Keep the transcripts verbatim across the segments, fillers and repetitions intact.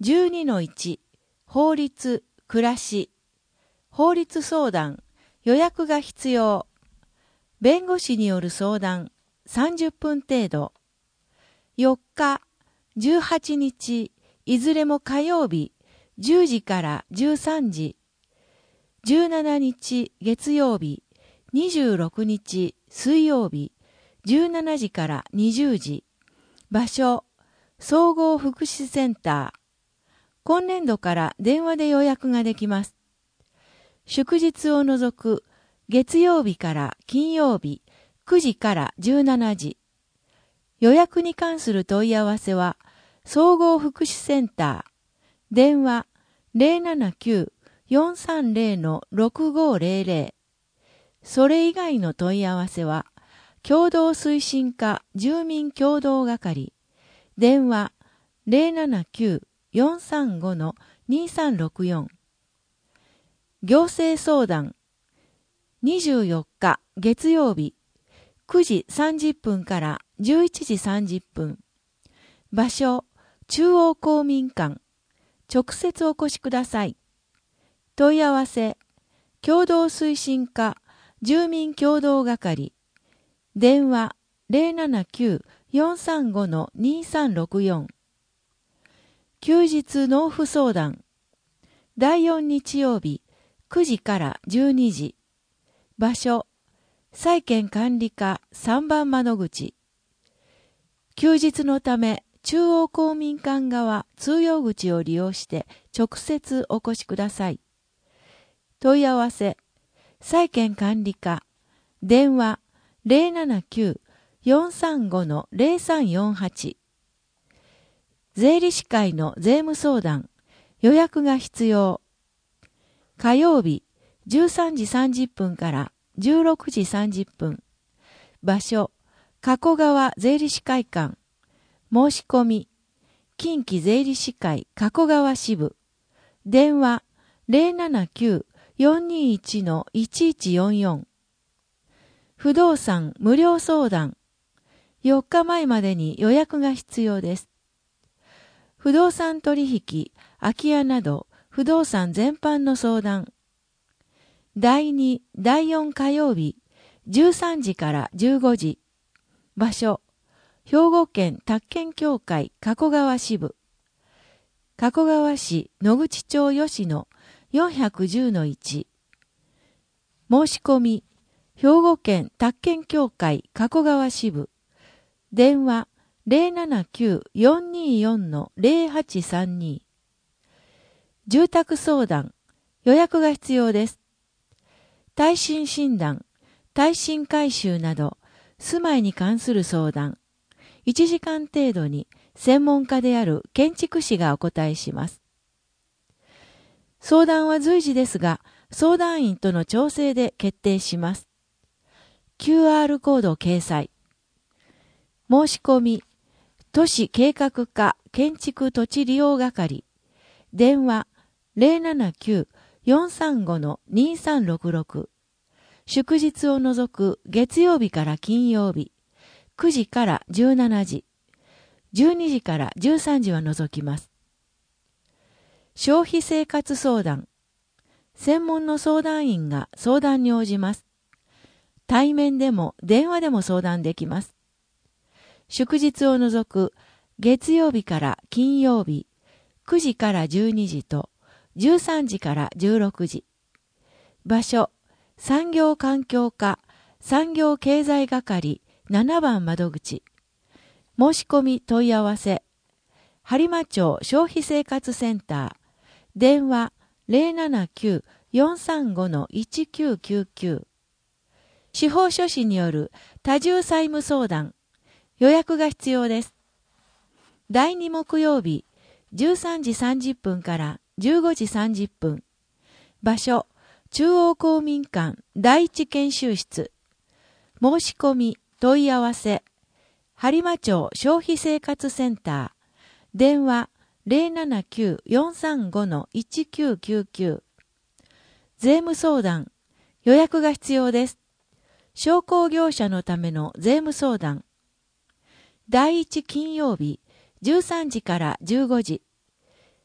じゅうにのいち 法律、暮らし、法律相談、予約が必要。弁護士による相談、さんじゅっぷん程度。よっか、じゅうはちにち、いずれも火曜日、じゅうじからじゅうさんじ。じゅうしちにち、月曜日、にじゅうろくにち、水曜日、じゅうしちじからにじゅうじ。場所、総合福祉センター。今年度から電話で予約ができます。祝日を除く月曜日から金曜日くじからじゅうしちじ。予約に関する問い合わせは、総合福祉センター、電話 ゼロななきゅう よんさんゼロ ろくごゼロゼロ。それ以外の問い合わせは、共同推進課住民共同係、電話 ゼロななきゅう よんさんご にさんろくよん。行政相談、にじゅうよっか月曜日、くじさんじゅっぷんからじゅういちじさんじゅっぷん。場所、中央公民館。直接お越しください。問い合わせ、共同推進課住民共同係。電話 ゼロななきゅう よんさんご にさんろくよん。休日納付相談。だいよん日曜日、くじからじゅうにじ。場所、債権管理課さんばん窓口。休日のため、中央公民館側通用口を利用して直接お越しください。問い合わせ、債権管理課、電話 ゼロななきゅう よんさんご ゼロさんよんはち。税理士会の税務相談、予約が必要。火曜日、じゅうさんじさんじゅっぷんからじゅうろくじさんじゅっぷん。場所、加古川税理士会館。申し込み、近畿税理士会加古川支部。電話 ゼロななきゅう よんにいち いちいちよんよん。不動産無料相談。よっかまえまでに予約が必要です。不動産取引、空き家など不動産全般の相談。だいに、だいよん火曜日、じゅうさんじからじゅうごじ。場所、兵庫県宅建協会加古川支部。加古川市野口町吉野 よんいちゼロのいち。申し込み、兵庫県宅建協会加古川支部。電話 ゼロななきゅう よんによん ゼロはちさんに。住宅相談、予約が必要です。耐震診断、耐震改修など、住まいに関する相談、いちじかん程度に専門家である建築士がお答えします。相談は随時ですが、相談員との調整で決定します。キューアール コード掲載。申し込み、都市計画課建築土地利用係。電話 ゼロななきゅう よんさんご にさんろくろく。祝日を除く月曜日から金曜日、くじからじゅうしちじ、じゅうにじからじゅうさんじは除きます。消費生活相談。専門の相談員が相談に応じます。対面でも電話でも相談できます。祝日を除く月曜日から金曜日、くじからじゅうにじとじゅうさんじからじゅうろくじ。場所、産業環境課産業経済係ななばん窓口。申し込み問い合わせ、播磨町消費生活センター。電話 ゼロななきゅう よんさんご いちきゅうきゅうきゅう。司法書士による多重債務相談。予約が必要です。だいに木曜日、じゅうさんじさんじゅっぷんからじゅうごじさんじゅっぷん。場所、中央公民館第一研修室。申し込み、問い合わせ、播磨町消費生活センター。電話 ゼロななきゅう よんさんご いちきゅうきゅうきゅう。税務相談、予約が必要です。商工業者のための税務相談。だいいち金曜日、じゅうさんじからじゅうごじ。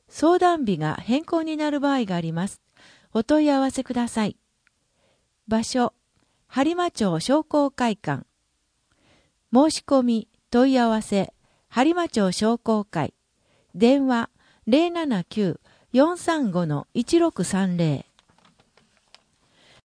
相談日が変更になる場合があります。お問い合わせください。場所、播磨町商工会館。申し込み、問い合わせ、播磨町商工会。電話 ゼロななきゅう よんさんご いちろくさんゼロ